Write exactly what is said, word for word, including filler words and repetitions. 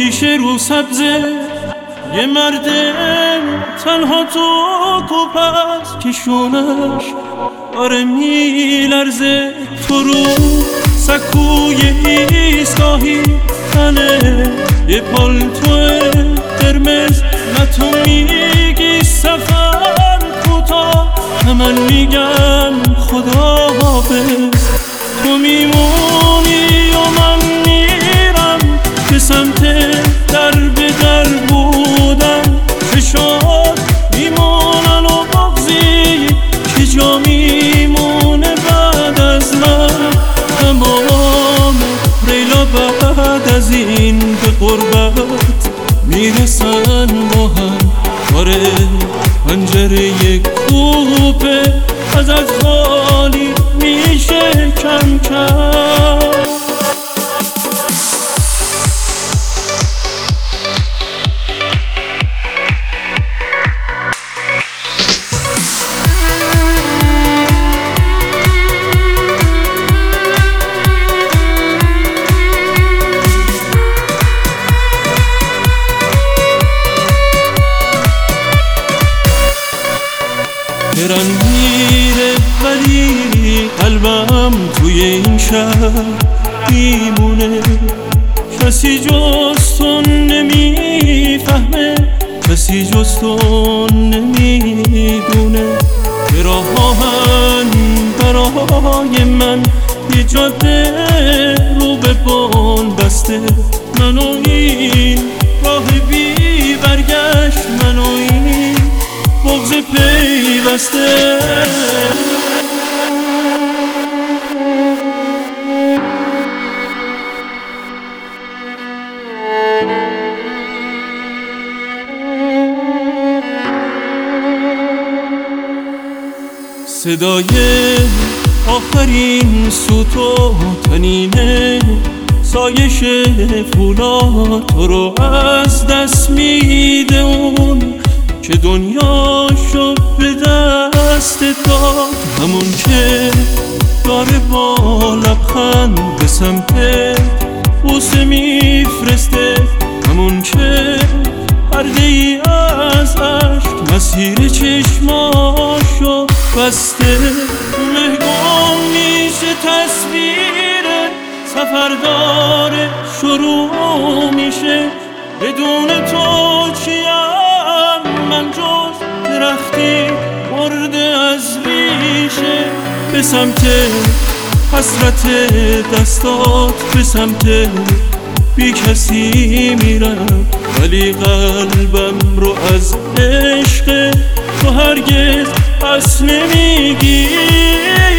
پیش رو سبزه یه مرد تنها تو کوپس که شونش آره میلرزه. تو رو سکوی ایستگاهی تنه یه پالتو قرمز، نه تو میگی سفر کوتاه نه من میگم خدا حافظ. تو میمونی و من میرم به سمت در به در بودم. چشات میمونن و بغضی که جا میمونه بعد از من. تمام ریلا بعد از این به قربت میرسن با هم. آره پنجره کوپه از از خالی میشه کم کم. دلم میره ولی قلبم توی این شهر میمونه. کسی جز تو نمیفهمه، کسی جز تو نمیدونه. که راهن برای من یه جاده رو به بان بسته. منو این راه بی برگشت، منو این بغض پیوسته. صدای آخرین سوت و تنینه سایش فولاد تو رو از دست میده. اون که دنیاشو به دست داد، همون که داره با لبخند به سمت بوسه میفرسته. همون که پرده ای از عشق مسیر چشماشو بسته. مهگم میشه تصویر سفردار شروع میشه. بدون تو چیم من جز درختی مرده از ریشه. به سمت حسرت دستات، به سمت بی کسی میرم، ولی قلبم رو از عشق تو هرگز پس نمیگی.